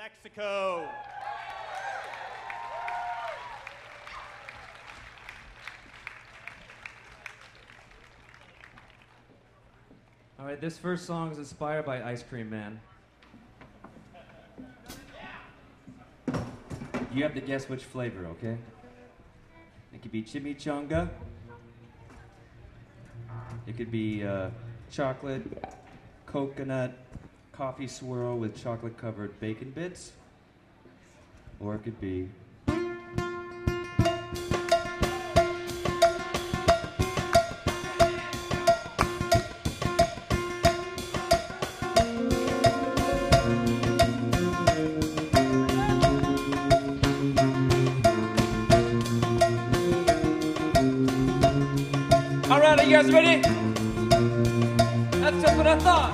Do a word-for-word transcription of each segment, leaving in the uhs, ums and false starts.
Lexico. All right, this first song is inspired by Ice Cream Man. You have to guess which flavor, okay? It could be chimichanga. It could be uh, chocolate, coconut, coffee swirl with chocolate-covered bacon bits. Or it could be All right, are you guys ready? That's just what I thought.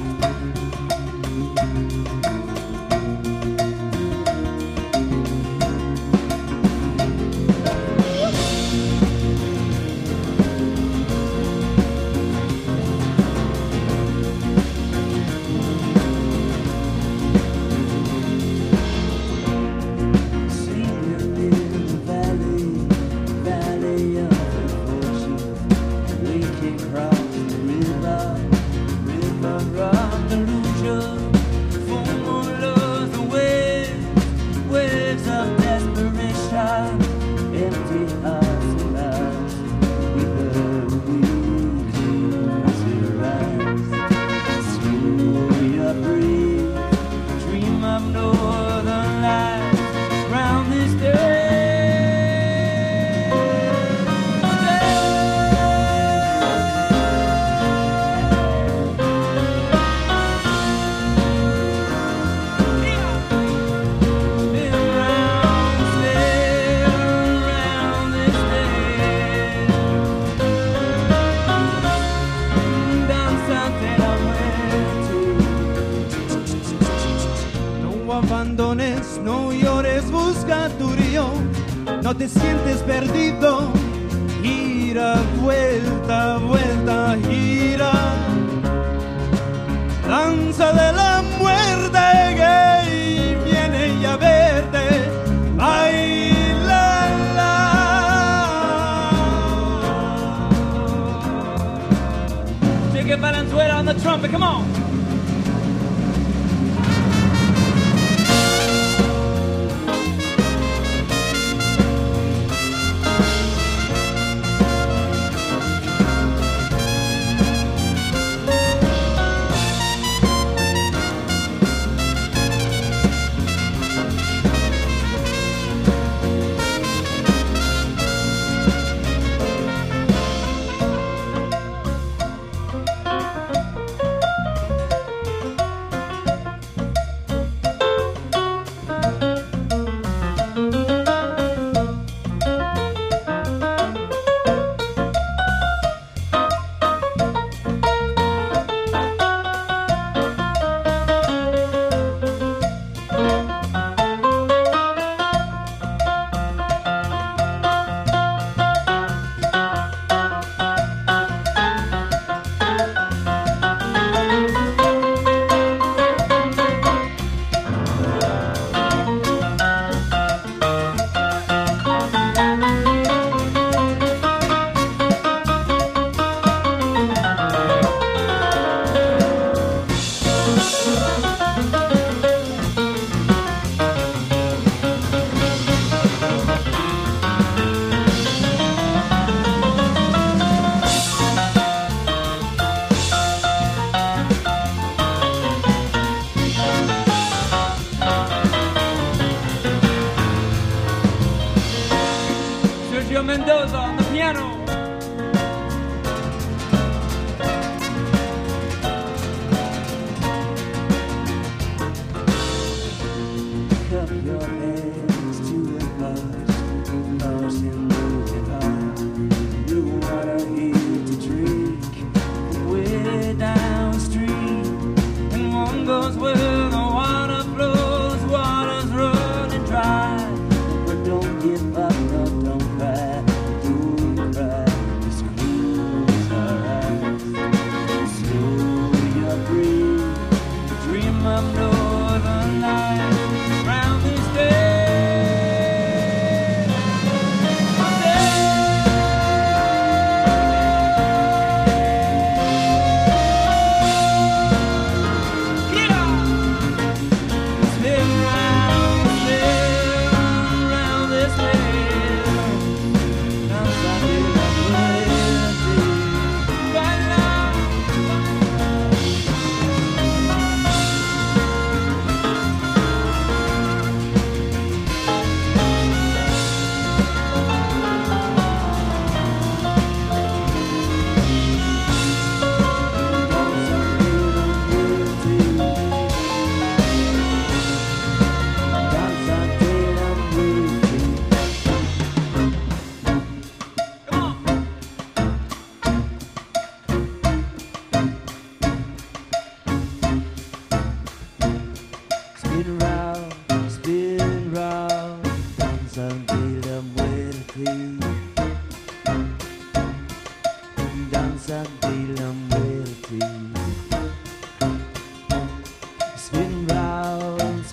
abandones, no llores, busca tu río, no te sientes perdido, gira, vuelta, vuelta, gira, danza de la muerte que viene ya a verte, baila, la. Chicken Valenzuela on the trumpet, come on.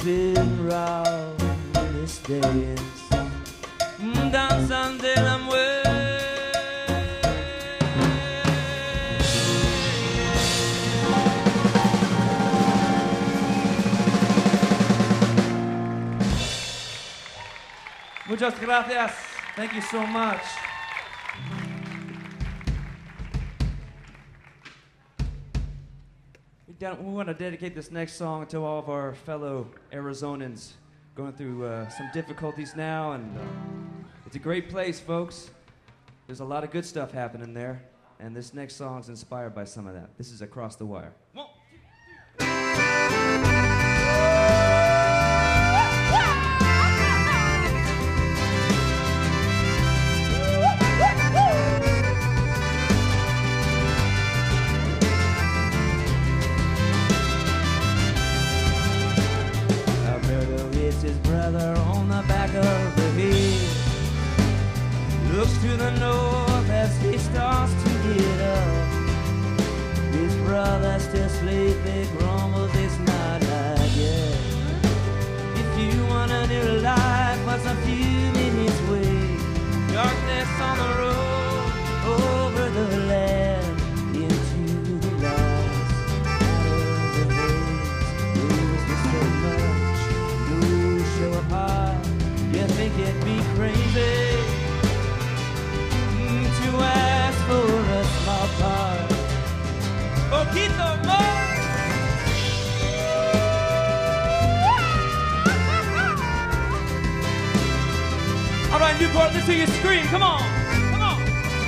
sitting round in this dance, danzan de la muerte. Muchas gracias. Thank you so much. We want to dedicate this next song to all of our fellow Arizonans going through uh, some difficulties now, and uh, it's a great place, folks. There's a lot of good stuff happening there, and this next song's inspired by some of that. This is Across the Wire. One, two, three. His brother on the back of the hill looks to the north as he starts to get up. His brother still sleeping, grumbles, it's not like it. If you want a new life, what's a few minutes away? Darkness on the road, over the land, into the lost, out of the haze. Lose me so much. Show apart, you think it'd be crazy mm, to ask for a small part. Poquito more. All right, Newport, let's hear you scream. Come on, come on.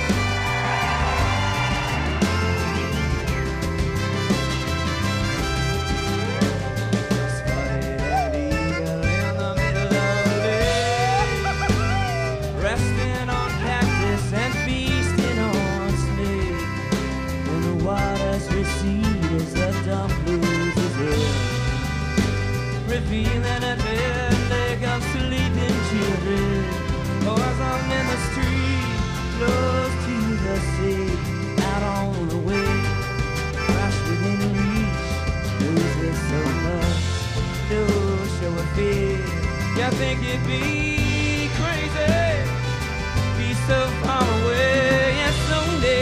Revealing a dead leg of sleeping children. Cars on in the street, close to the sea, out on the way, crash within reach. Lose it so much, no show of fear. You think it'd be crazy, be so far away and so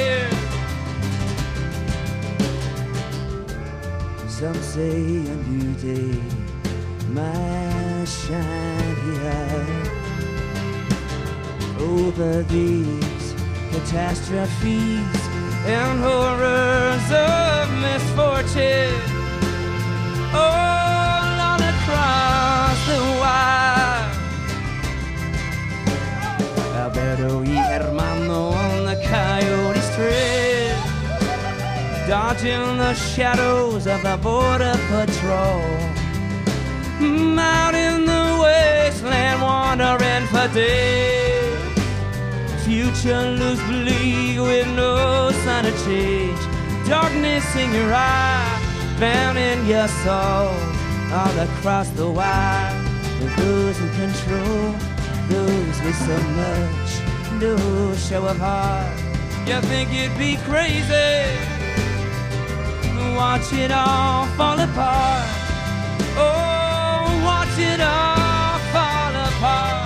near. Some say a new day might shine here over these catastrophes and horrors of misfortune all on across the wire. Alberto y Hermano on the Coyote's trail, dodging the shadows of the Border Patrol. Out in the wasteland, wandering for days. Future looks bleak with no sign of change. Darkness in your eye, bound in your soul. All across the wire, with those in control, those with so much, no show of heart. You think it'd be crazy, watch it all fall apart. Oh, watch it all fall apart.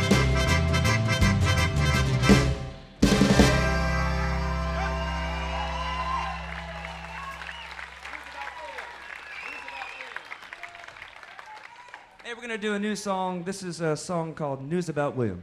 Hey, we're gonna do a new song. This is a song called News About William.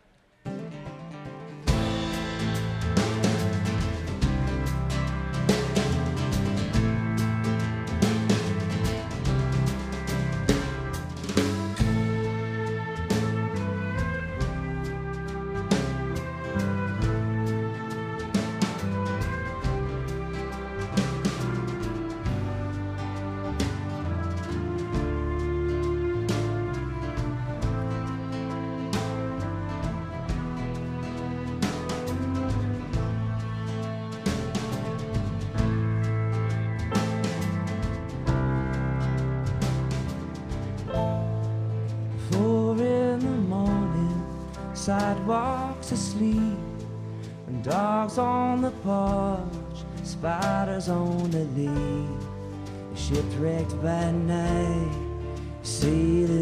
Sidewalks asleep, and dogs on the porch, spiders on the leaf. Shipwrecked by night, say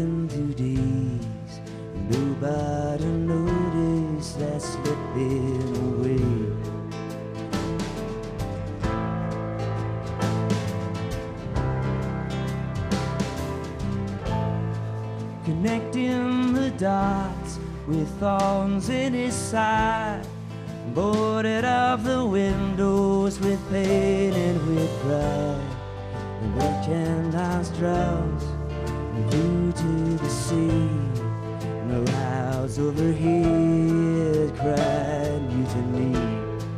connecting the dots with thorns in his side, boarded up the windows with pain and with pride. And the candles drowsed and flew to the sea, and the clouds overhead cried mutiny.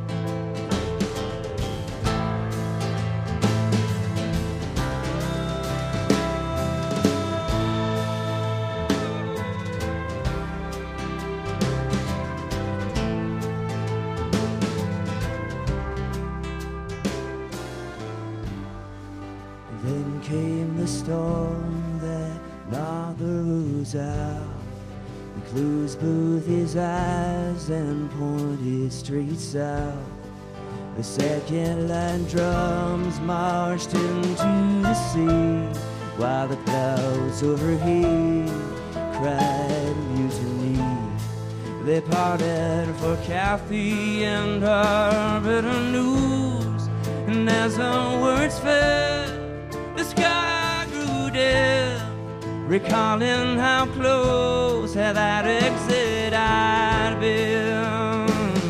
Then came the storm that knocked the roots out, and closed both his eyes and pointed straight south. The second line drums marched into the sea, while the clouds overhead cried mutiny. They parted for Kathy and her bitter news, and as the words fell, the sky grew dim, recalling how close at that exit I'd been.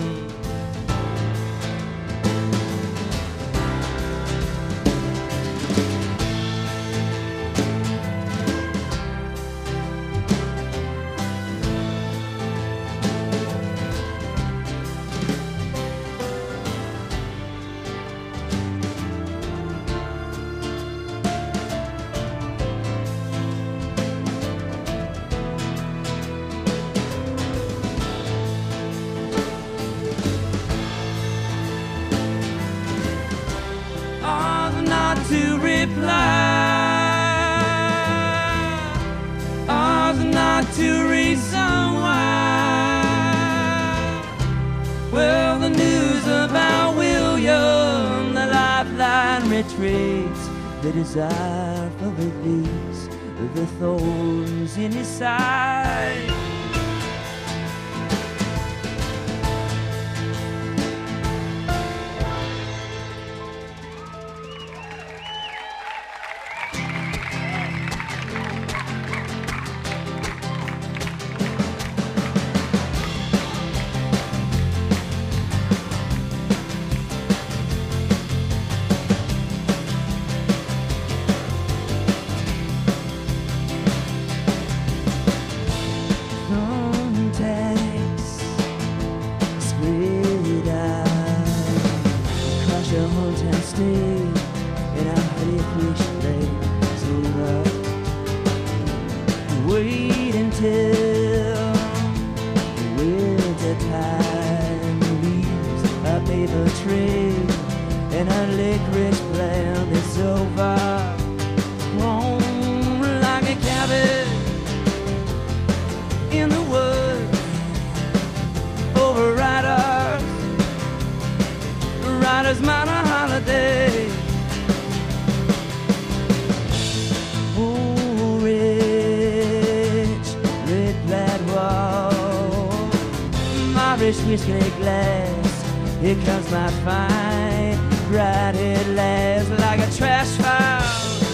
To reply, ours not to reason why. Well, the news about William, the lifeline retreats, the desire for release, the thorns in his side. Wait until winter time leaves a paper trail and a licorice plant is over, grown like a cabin in the woods. Over riders, riders mount a holiday. Irish whiskey glass, here comes my fine, bright head lass like a trash file.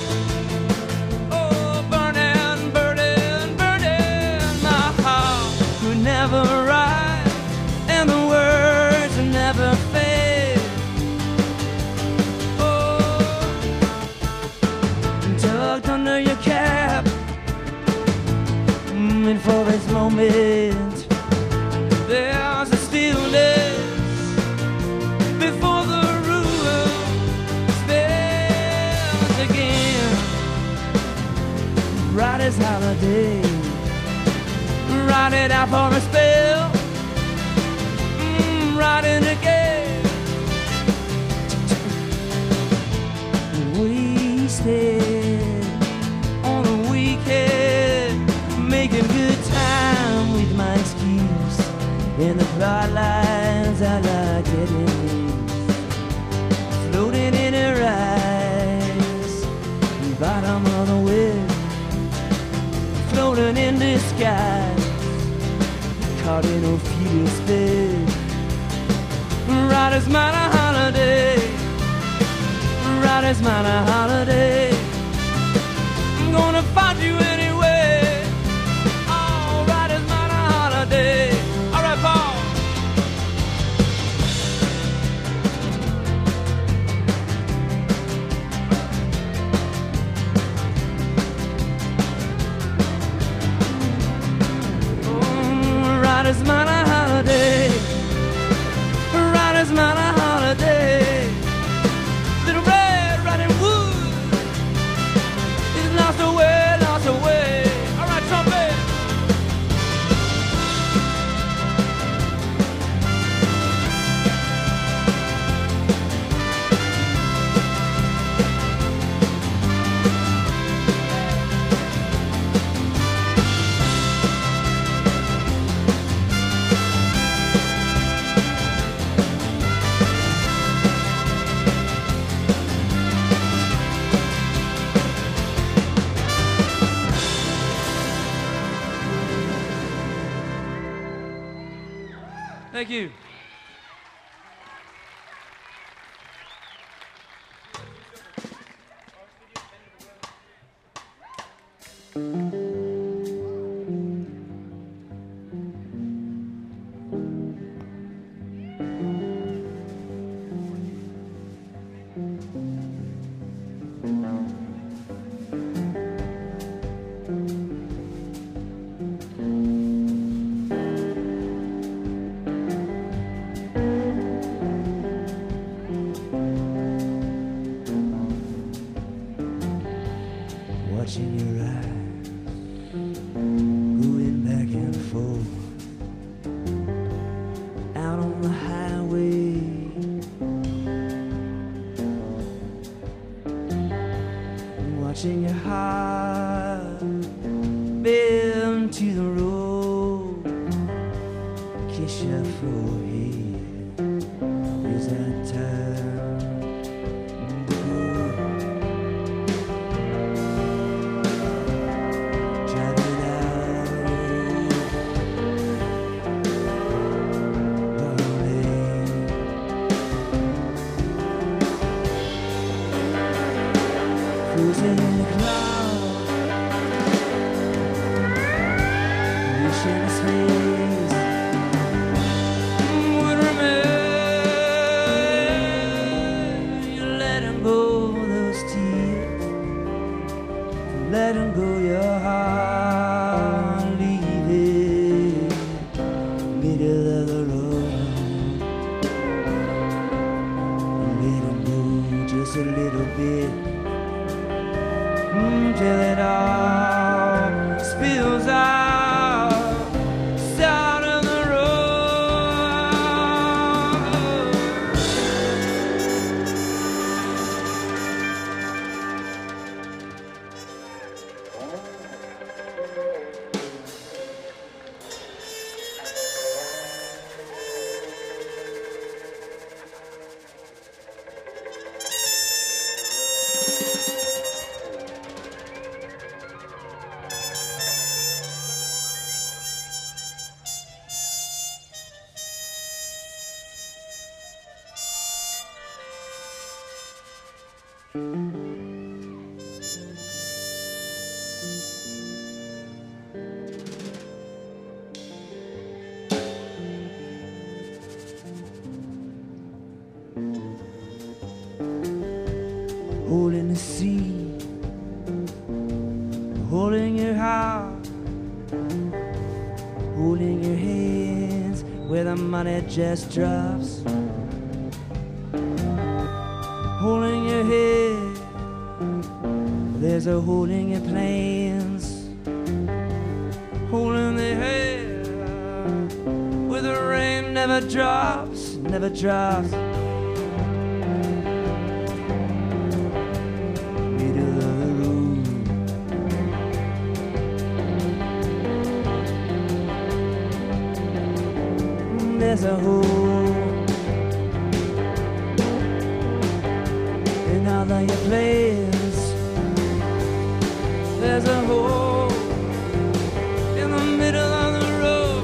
Oh, burning, burning, burning, my heart would never rise, and the words would never fade. Oh, tucked under your cap, and for this moment, there's a stillness before the ruin spells again. Right as holiday, ride it out for a spell, mm, ride it again. Wasted on a weekend, making good time with my excuse. In the plot lines I like getting, floating in her eyes, bottom of the wind, floating in the sky, caught in Ophelia's bed. Riders mine a holiday, riders mine a holiday. I'm gonna find you anyway. Rider's mine a holiday. Rider's mine a holiday. Little Red Riding Hood is lost away, lost away. All right, trumpet. Thank you. Watching your eyes going back and forth out on the highway. Watching your heart bend to the road, kiss your forehead as I turn to go. Cruising in the cloud, wishing his face would remain. You let him go those tears, let him go your heart, leave it middle of the road. Let him go just a little bit, till it all spills out, out on the holding the sea, holding your heart, holding your hands where the money just drops, holding your head, there's a holding your plans, holding the head where the rain never drops, never drops. There's a hole in all of your plans. There's a hole in the middle of the road.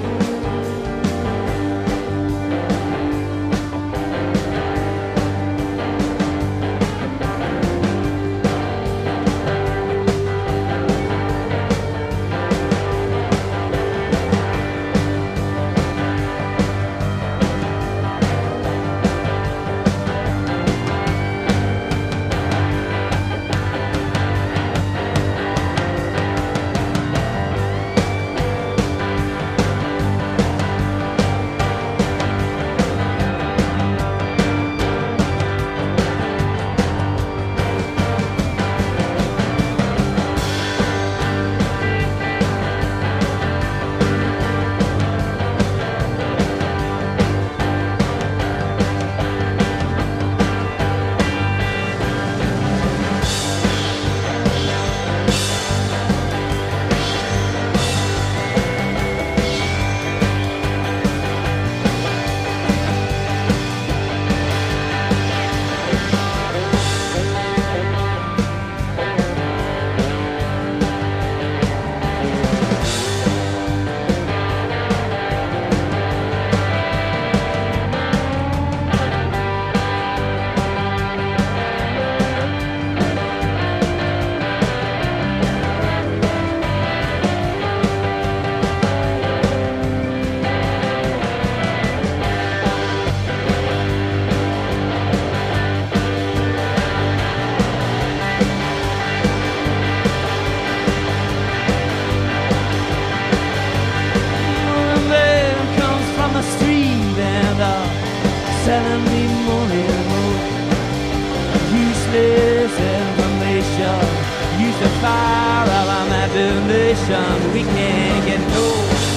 station, we can't get no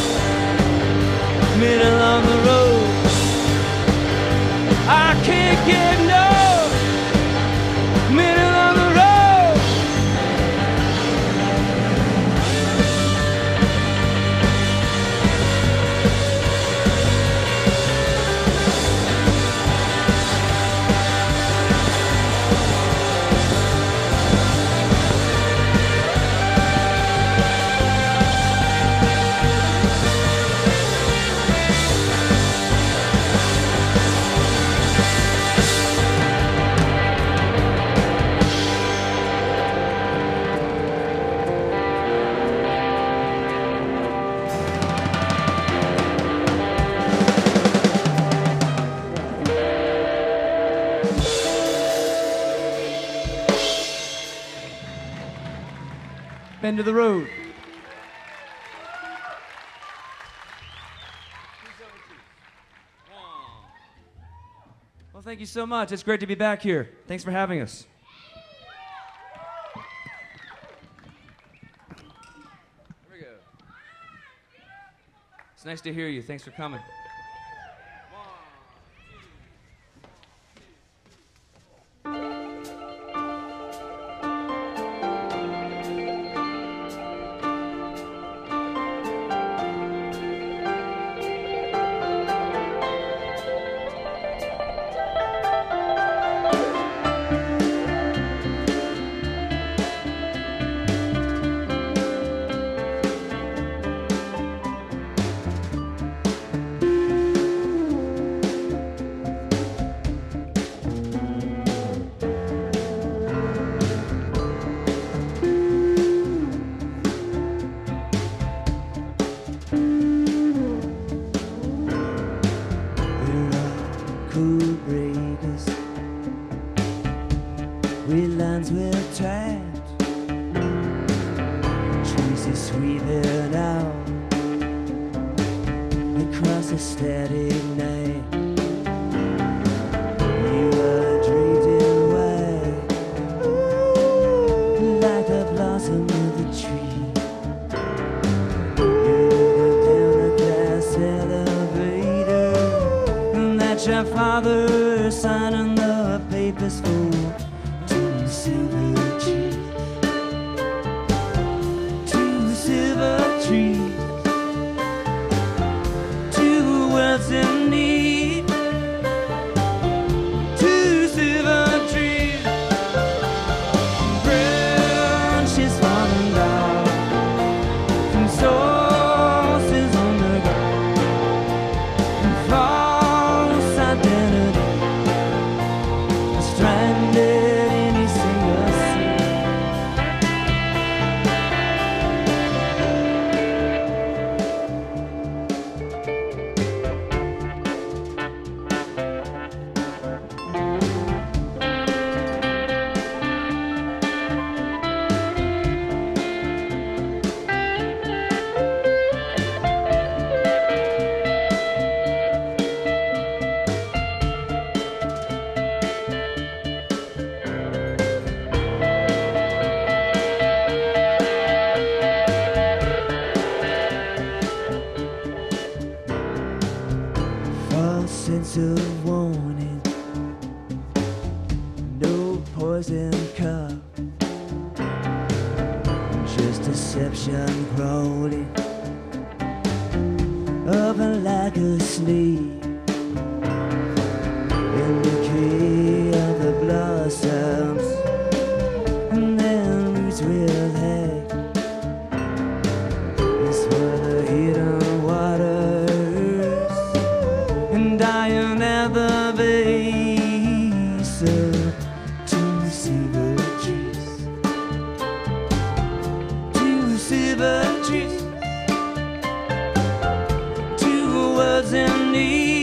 middle of the road. I can't get no middle of the road. End of the road. Well, thank you so much. It's great to be back here. Thanks for having us. Here we go. It's nice to hear you. Thanks for coming. Two words in need.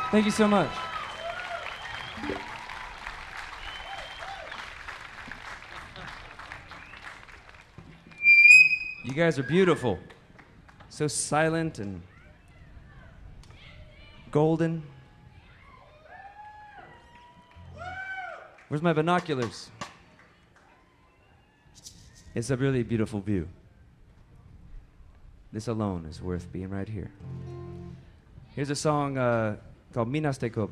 Thank you so much. You guys are beautiful. So silent and golden. Where's my binoculars? It's a really beautiful view. This alone is worth being right here. Here's a song uh, called Minas de Cobre.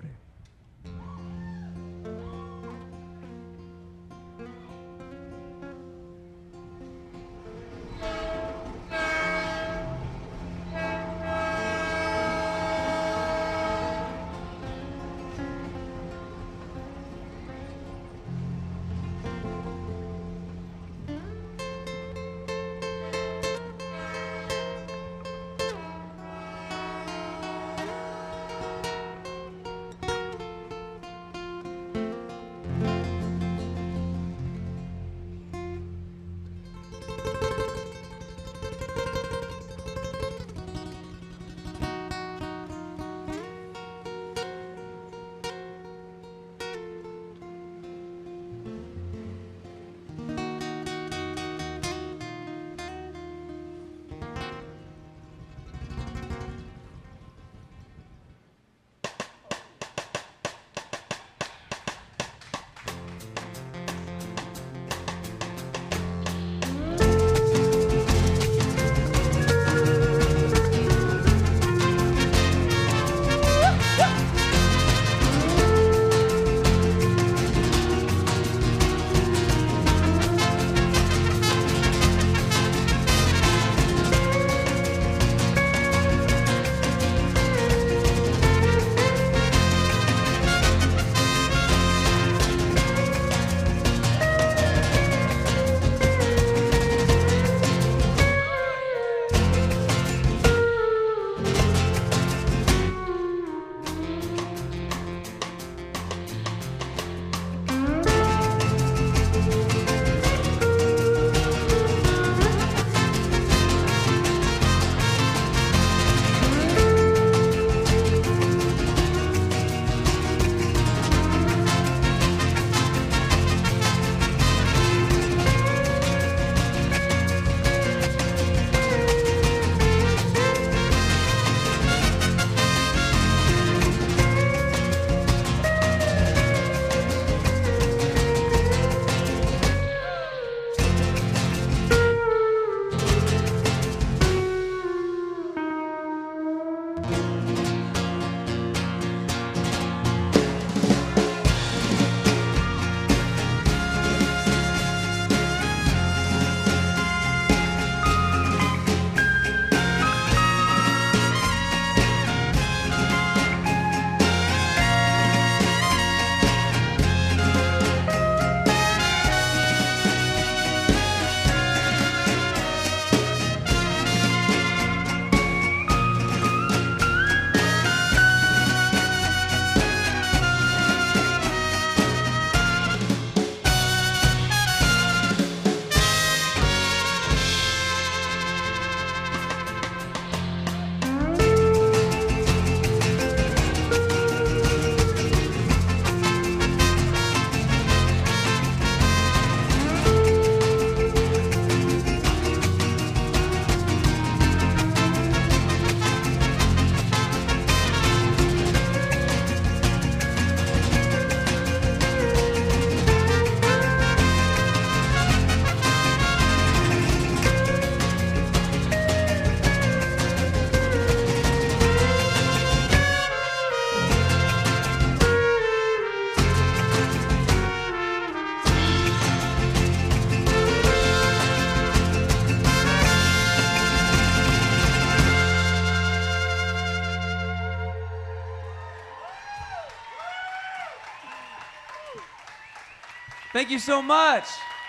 Thank you so much.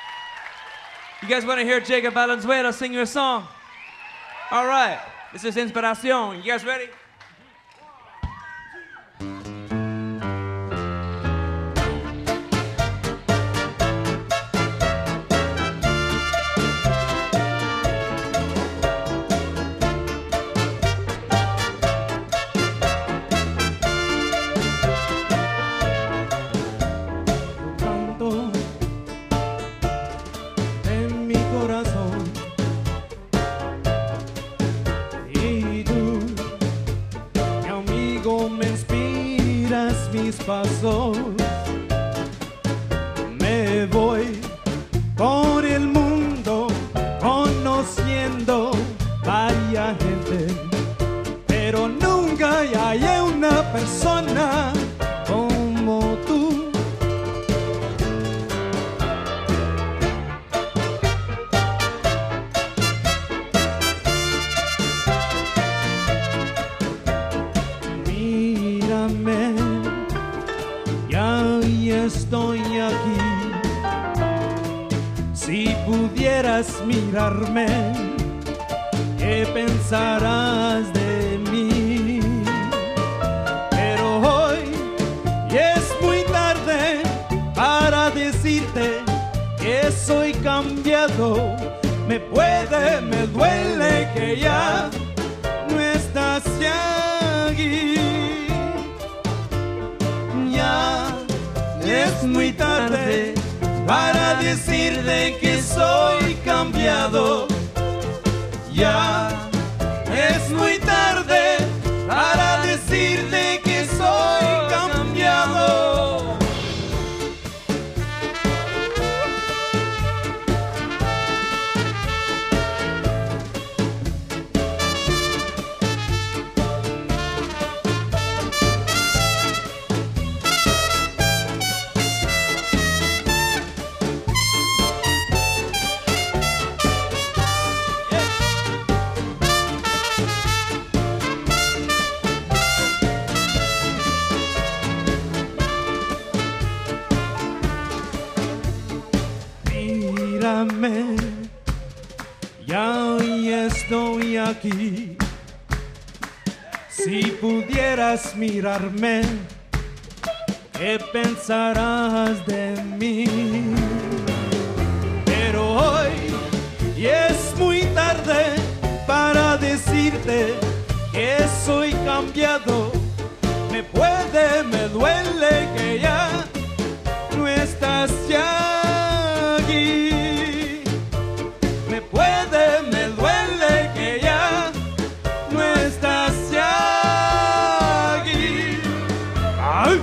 You guys want to hear Jacob Valenzuela sing you a song? All right. This is Inspiración. You guys ready? pasó. Me voy por el mundo conociendo varias gente, pero nunca hallé una persona como tú. Mírame, ya estoy aquí. Si pudieras mirarme, ¿qué pensarás de mí? Pero hoy ya es muy tarde para decirte que soy cambiado. Me puede, me duele que ya no estás aquí. Ya es muy tarde para decirte que soy cambiado. Ya es muy tarde para decirte que soy cambiado. Mírame, ya hoy estoy aquí. Si pudieras mirarme, ¿qué pensarás de mí? Pero hoy ya es muy tarde para decirte que soy cambiado. Me puede, me duele que ya no estás ya aquí. Me puede, me duele que ya no estás ya aquí. ¡Ay!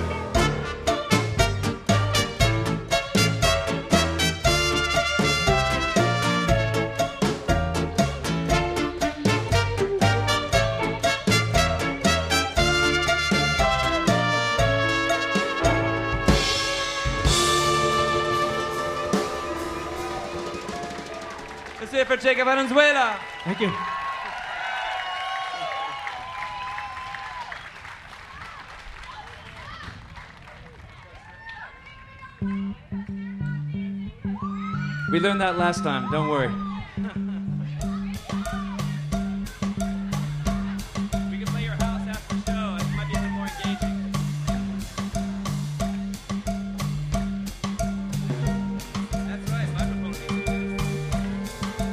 Let's see it for Jacob Valenzuela. Thank you. We learned that last time, don't worry. We can play your house after the show. It might be a little more engaging. That's right, microphone needs to do this.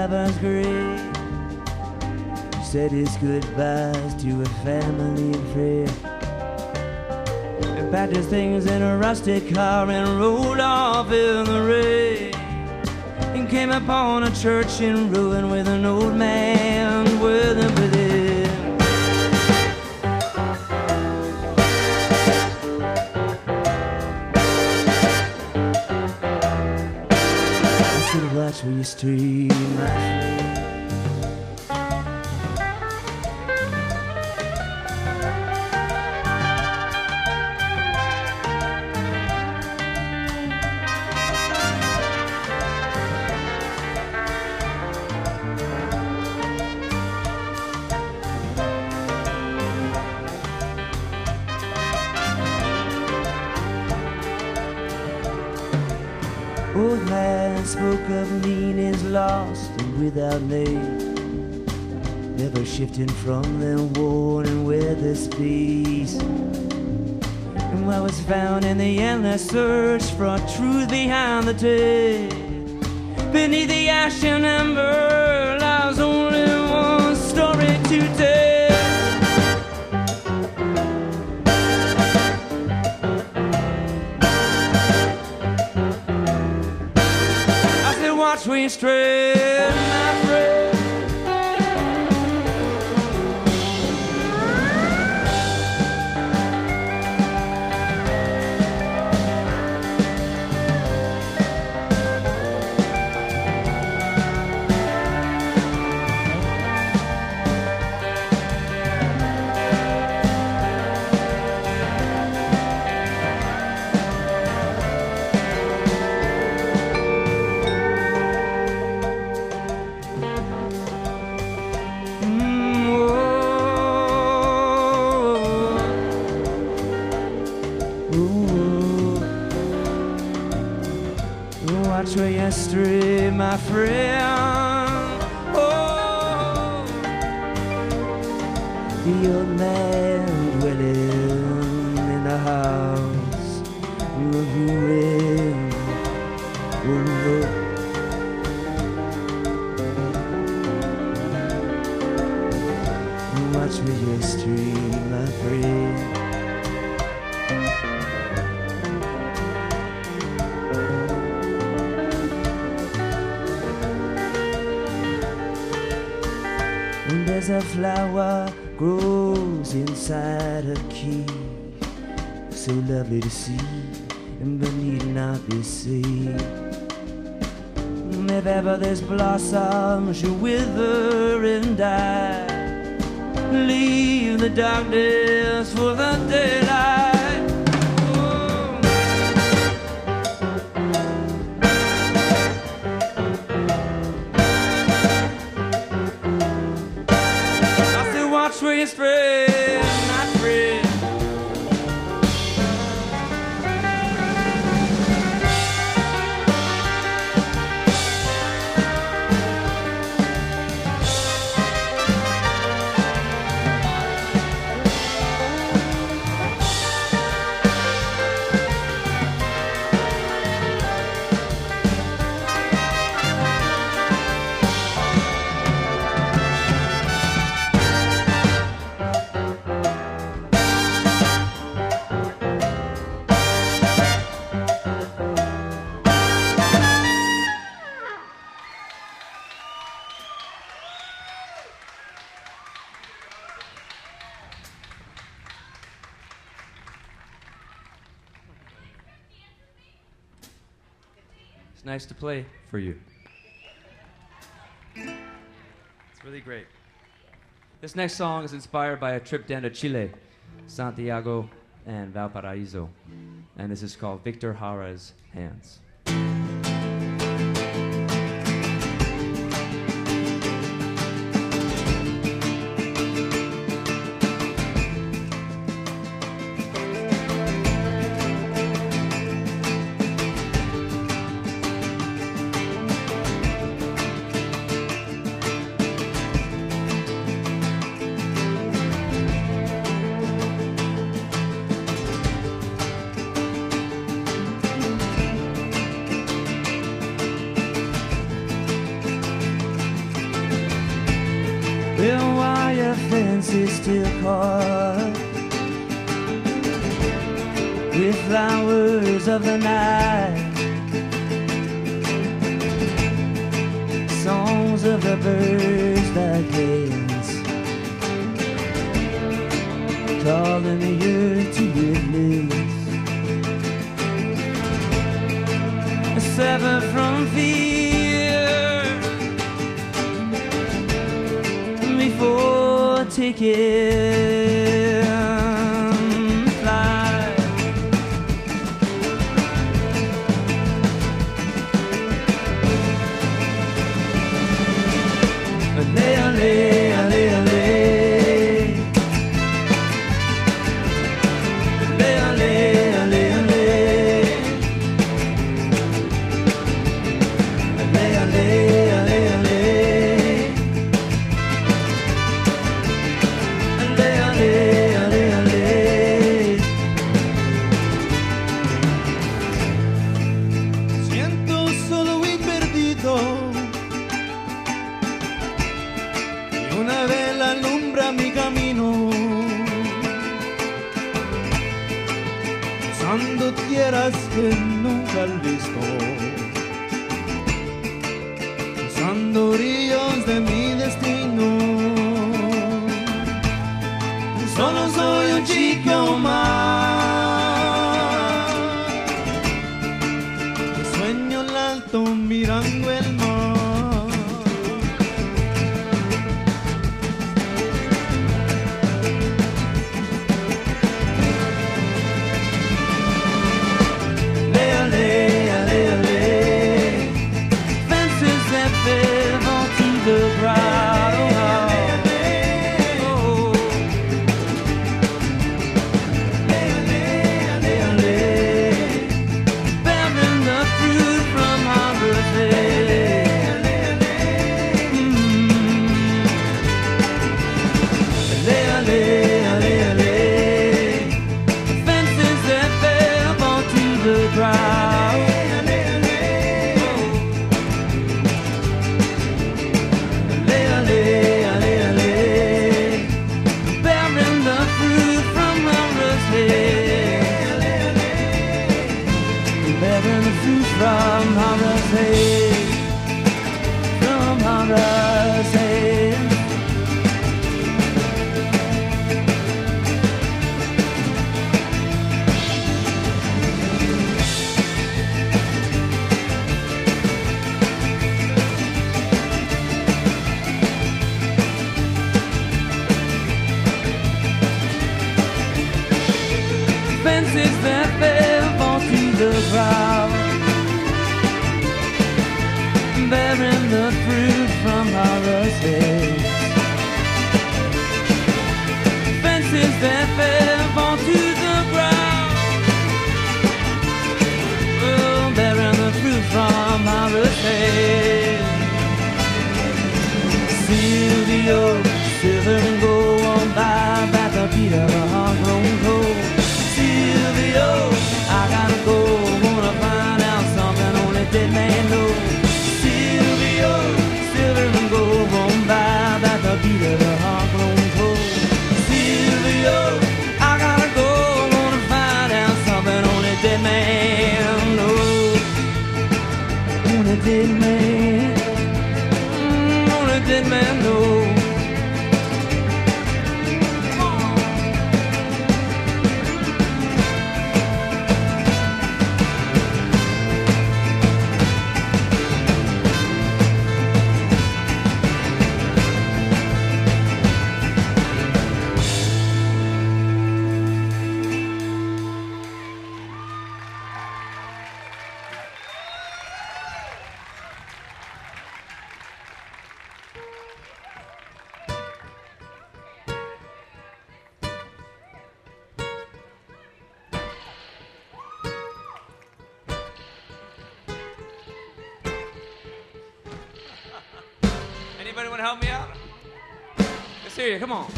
lover's grave. He said his goodbyes to a family and friends. He packed his things in a rusted car and rode off in the rain. And came upon a church in ruin with an old man waiting within. I said, watch where you stream, my friend. Old man spoke of meanings lost and without name, never shifting from them worn and weather space. And what was found in the endless search for truth behind the tape, beneath the ashen ember lies only one story to tell. Watch we stray, my friend. Watch where you stray, my friend. Oh, the old man dwelling in the house of ruin. Oh, Lord. Watch where you stray, my friend. There's a flower grows inside a key, so lovely to see, but need not be seen. If ever this blossom should wither and die, leave the darkness for the daylight. Watch where you spread, my friend. It's nice to play for you. It's really great. This next song is inspired by a trip down to Chile, Santiago and Valparaiso. And this is called Victor Jara's Hands. faces still caught with flowers of the night, songs of the birds that dance, calling the earth to witness, severed from fear before taking flight. Lay, lay, lay, lay. Que nunca has visto, cruzando ríos de mi destino. Solo soy un chico más que sueño en alto mirando el mar. Fences that fell onto the ground, bearing the fruit from harvest. Fences that fell onto the ground, oh, bearing the fruit from harvest. Silvio, silver and gold on by by the beat of a hard-grown coal. Silvio, I gotta go, wanna find out something only dead man knows. Silvio, silver and gold on by by the beat of a hard-grown coal. Silvio, I gotta go, wanna find out something only dead man knows. Only dead man, mm, only dead man knows. Anybody want to help me out? Let's hear you. Come on.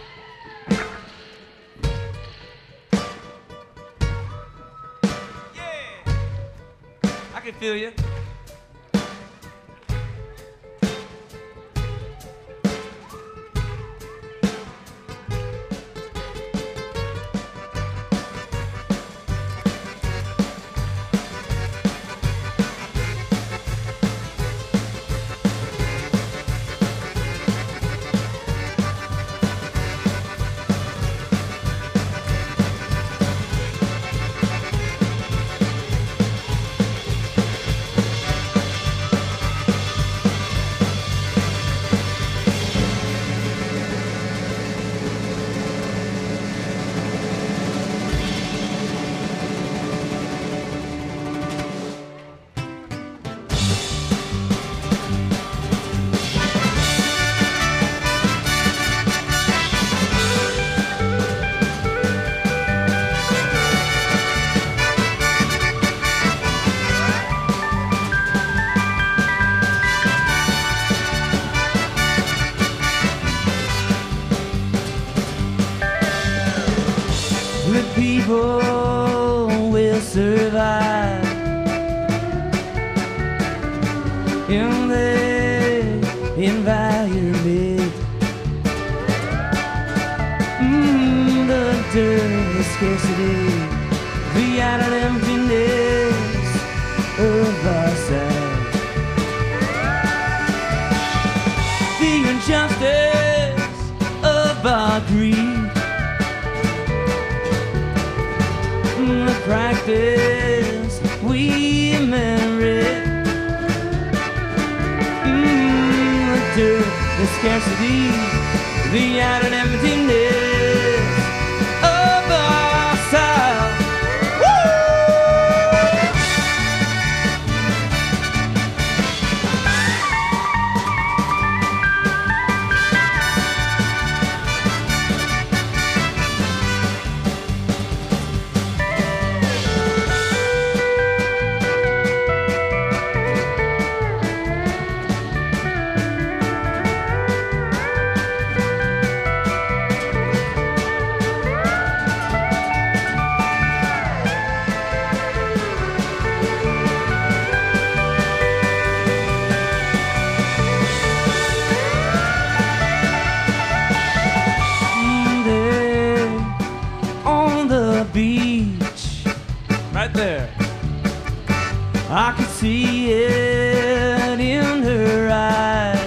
Yeah. I can feel you. Good people will survive in their environment. Mm, the dirt, the scarcity, the outer emptiness of our sight, the injustice of our greed, the practice we merit, mm, the dirt, the scarcity, the outer emptiness of our South. Beach, right there. I could see it in her eyes.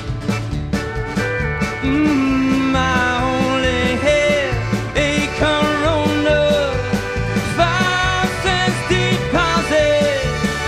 Mm, my only head, a Corona, five cents deposit.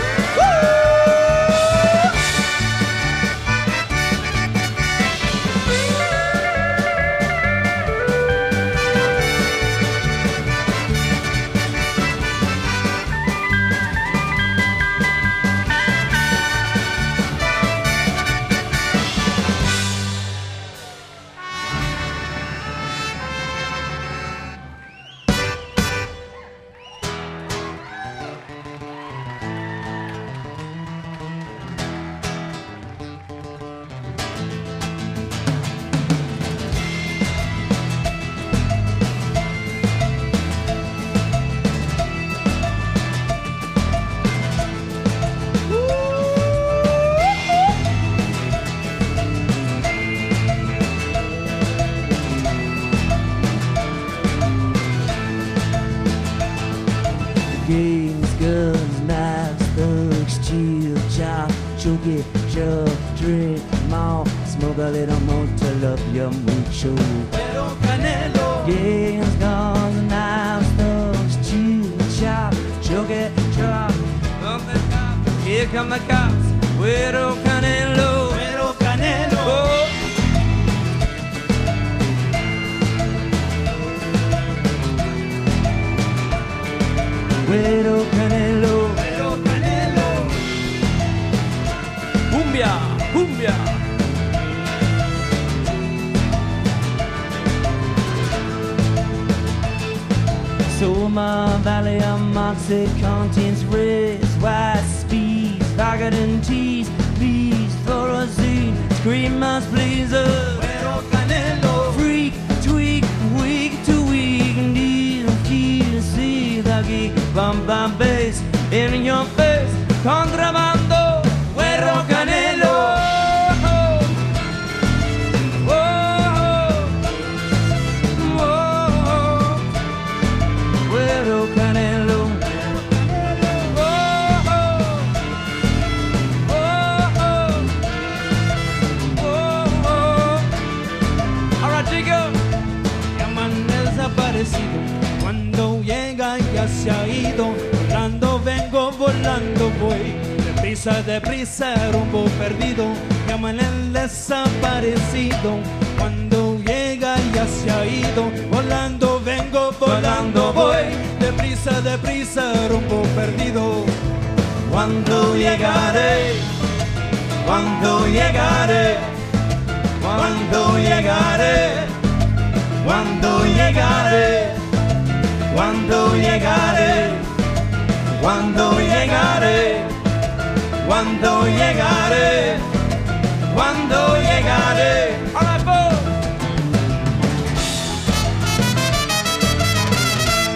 Games, guns, knives, thugs, chill, chop, choke it, shove, drink, mouth, smoke a little more to love your mucho. Pero Canelo. Games, guns, knives, thugs, chill, chop, choke it, chop, come the cops, here come the cops. Pero Canelo. Pero Canelo. Oh. Güero Canelo, Güero Canelo. Cumbia, cumbia. Soma Valley of Moxie contains reds, white speeds, vodka and teas, bees, thorazine, screamers, pleasers. Güero Canelo. Freak, tweak, week to week, need a key to see the geek. Bum bum bass in your face, contrabando, Güero Canelo. Oh, oh, oh, oh, Güero Canelo. Oh, oh, oh, oh, oh. All right, Chico. Llaman desaparecido. Cuando llega ya se ha ido, volando vengo, volando voy, deprisa, deprisa, rumbo perdido, llaman el desaparecido. Cuando llega ya se ha ido, volando vengo, volando voy, deprisa, deprisa, rumbo perdido. Cuando llegaré, cuando llegaré, cuando llegaré, cuando llegaré. Cuando llegaré, cuando llegaré, cuando llegaré, cuando llegaré. All right, folks.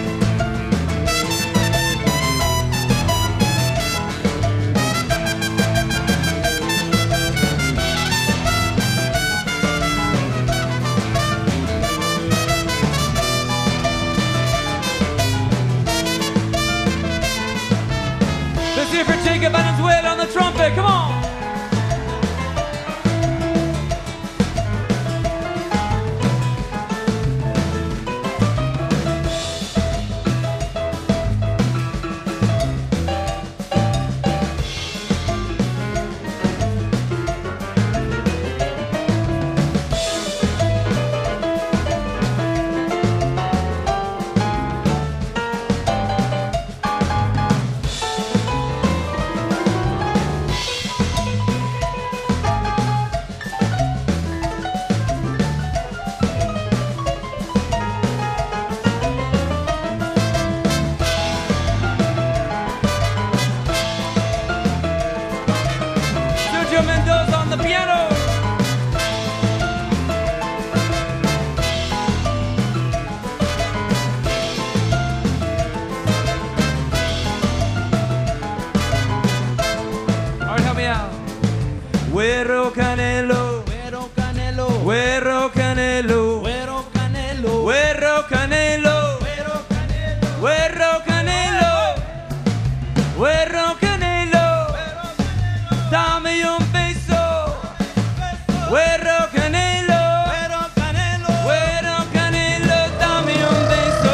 Güero Canelo, Güero Canelo, Güero Canelo, Güero Canelo, Güero Canelo, Güero Canelo, Güero Canelo, Güero Canelo, dame un beso. Güero Canelo, Güero Canelo, Güero Canelo, dame un beso.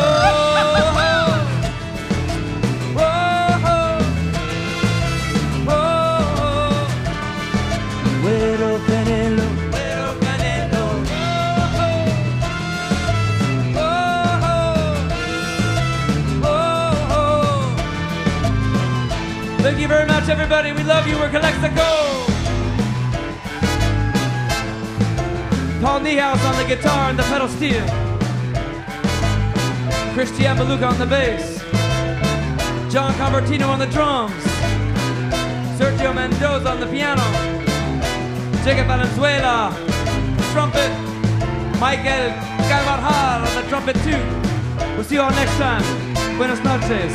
Oh, oh, oh, oh. Güero Canelo, Güero Canelo, oh, oh, oh, oh, oh. Thank you very much, everybody. We love you. We're Calexico. Paul Niehaus on the guitar and the pedal steel. Christian Beluga on the bass. John Convertino on the drums. Sergio Mendoza on the piano. Jacob Valenzuela, trumpet. Michael Carvajal on the trumpet too. We'll see you all next time. Buenas noches.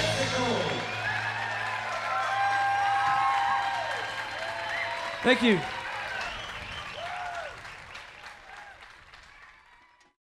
Thank you.